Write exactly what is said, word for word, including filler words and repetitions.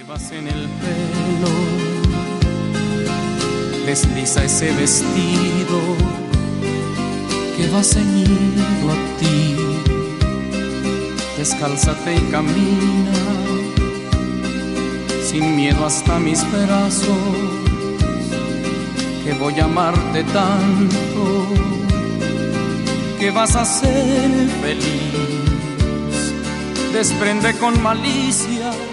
llevas en el pelo, desliza ese vestido que va ceñido a ti. Descálzate y camina sin miedo hasta mis brazos, que voy a amarte tanto que vas a ser feliz. Desprende con malicia